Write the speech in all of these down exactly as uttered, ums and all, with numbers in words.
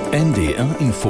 N D R Info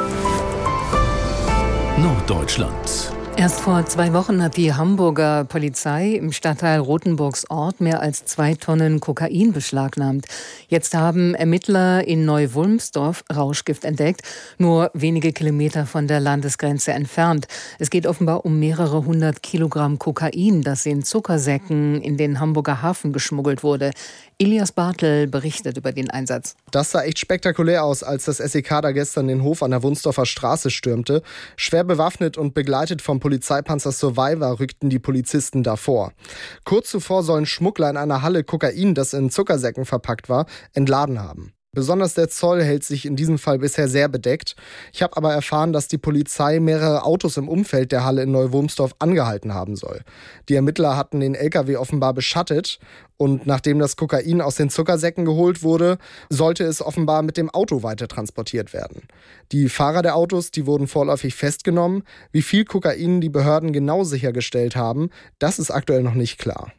Norddeutschland. Erst vor zwei Wochen hat die Hamburger Polizei im Stadtteil Rothenburgs Ort mehr als zwei Tonnen Kokain beschlagnahmt. Jetzt haben Ermittler in Neu-Wulmsdorf Rauschgift entdeckt, nur wenige Kilometer von der Landesgrenze entfernt. Es geht offenbar um mehrere hundert Kilogramm Kokain, das in Zuckersäcken in den Hamburger Hafen geschmuggelt wurde. Elias Bartel berichtet über den Einsatz. Das sah echt spektakulär aus, als das S E K da gestern den Hof an der Wunsdorfer Straße stürmte. Schwer bewaffnet und begleitet vom Polizeipanzer Survivor rückten die Polizisten davor. Kurz zuvor sollen Schmuggler in einer Halle Kokain, das in Zuckersäcken verpackt war, entladen haben. Besonders der Zoll hält sich in diesem Fall bisher sehr bedeckt. Ich habe aber erfahren, dass die Polizei mehrere Autos im Umfeld der Halle in Neu-Wulmsdorf angehalten haben soll. Die Ermittler hatten den L K W offenbar beschattet und nachdem das Kokain aus den Zuckersäcken geholt wurde, sollte es offenbar mit dem Auto weiter transportiert werden. Die Fahrer der Autos, die wurden vorläufig festgenommen. Wie viel Kokain die Behörden genau sichergestellt haben, das ist aktuell noch nicht klar.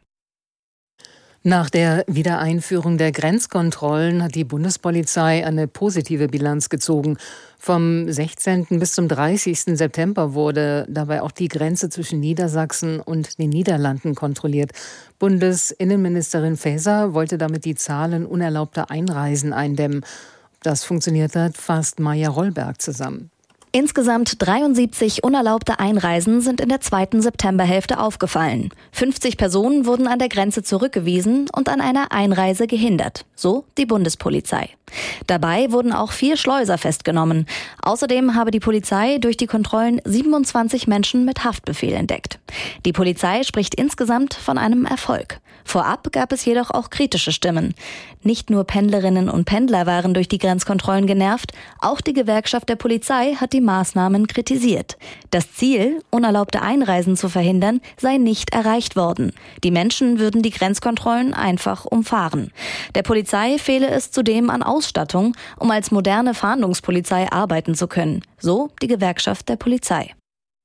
Nach der Wiedereinführung der Grenzkontrollen hat die Bundespolizei eine positive Bilanz gezogen. Vom sechzehnten bis zum dreißigsten September wurde dabei auch die Grenze zwischen Niedersachsen und den Niederlanden kontrolliert. Bundesinnenministerin Faeser wollte damit die Zahlen unerlaubter Einreisen eindämmen. Das funktioniert hat, fasst Maja Rollberg zusammen. Insgesamt dreiundsiebzig unerlaubte Einreisen sind in der zweiten Septemberhälfte aufgefallen. fünfzig Personen wurden an der Grenze zurückgewiesen und an einer Einreise gehindert, so die Bundespolizei. Dabei wurden auch vier Schleuser festgenommen. Außerdem habe die Polizei durch die Kontrollen siebenundzwanzig Menschen mit Haftbefehl entdeckt. Die Polizei spricht insgesamt von einem Erfolg. Vorab gab es jedoch auch kritische Stimmen. Nicht nur Pendlerinnen und Pendler waren durch die Grenzkontrollen genervt, auch die Gewerkschaft der Polizei hat die Maßnahmen kritisiert. Das Ziel, unerlaubte Einreisen zu verhindern, sei nicht erreicht worden. Die Menschen würden die Grenzkontrollen einfach umfahren. Der Polizei fehle es zudem an Ausstattung, um als moderne Fahndungspolizei arbeiten zu können, so die Gewerkschaft der Polizei.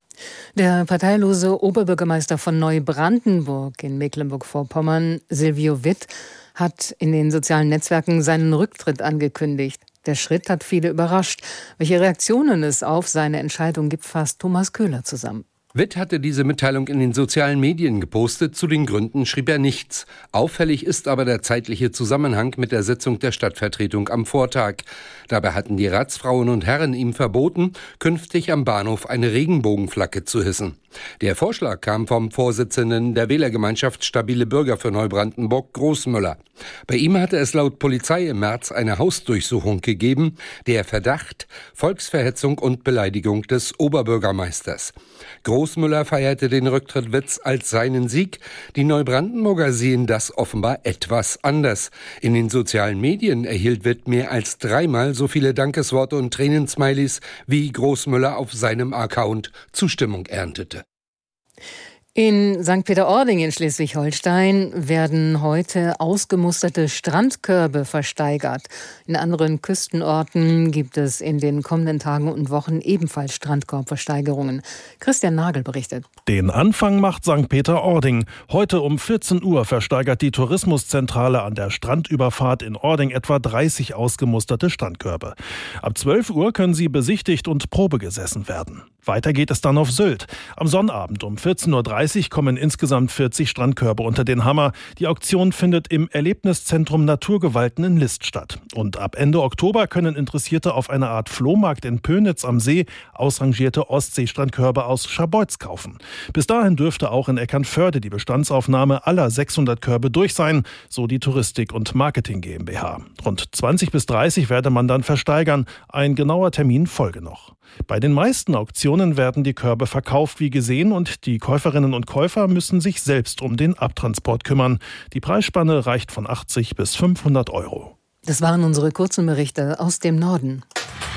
Der parteilose Oberbürgermeister von Neubrandenburg in Mecklenburg-Vorpommern, Silvio Witt, hat in den sozialen Netzwerken seinen Rücktritt angekündigt. Der Schritt hat viele überrascht. Welche Reaktionen es auf seine Entscheidung gibt, fasst Thomas Köhler zusammen. Witt hatte diese Mitteilung in den sozialen Medien gepostet. Zu den Gründen schrieb er nichts. Auffällig ist aber der zeitliche Zusammenhang mit der Sitzung der Stadtvertretung am Vortag. Dabei hatten die Ratsfrauen und Herren ihm verboten, künftig am Bahnhof eine Regenbogenflagge zu hissen. Der Vorschlag kam vom Vorsitzenden der Wählergemeinschaft Stabile Bürger für Neubrandenburg, Großmüller. Bei ihm hatte es laut Polizei im März eine Hausdurchsuchung gegeben. Der Verdacht: Volksverhetzung und Beleidigung des Oberbürgermeisters. Großmüller feierte den Rücktritt Witts als seinen Sieg. Die Neubrandenburger sehen das offenbar etwas anders. In den sozialen Medien erhielt Witt mehr als dreimal so viele Dankesworte und Tränensmileys, wie Großmüller auf seinem Account Zustimmung erntete. In Sankt Peter-Ording in Schleswig-Holstein werden heute ausgemusterte Strandkörbe versteigert. In anderen Küstenorten gibt es in den kommenden Tagen und Wochen ebenfalls Strandkorbversteigerungen. Christian Nagel berichtet. Den Anfang macht Sankt Peter-Ording. Heute um vierzehn Uhr versteigert die Tourismuszentrale an der Strandüberfahrt in Ording etwa dreißig ausgemusterte Strandkörbe. Ab zwölf Uhr können sie besichtigt und probegesessen werden. Weiter geht es dann auf Sylt. Am Sonnabend um vierzehn Uhr dreißig kommen insgesamt vierzig Strandkörbe unter den Hammer. Die Auktion findet im Erlebniszentrum Naturgewalten in List statt. Und ab Ende Oktober können Interessierte auf eine Art Flohmarkt in Pönitz am See ausrangierte Ostseestrandkörbe aus Scharbeutz kaufen. Bis dahin dürfte auch in Eckernförde die Bestandsaufnahme aller sechshundert Körbe durch sein, so die Touristik und Marketing GmbH. Rund zwanzig bis dreißig werde man dann versteigern. Ein genauer Termin folge noch. Bei den meisten Auktionen werden die Körbe verkauft wie gesehen und die Käuferinnen und Käufer müssen sich selbst um den Abtransport kümmern. Die Preisspanne reicht von achtzig bis fünfhundert Euro. Das waren unsere kurzen Berichte aus dem Norden.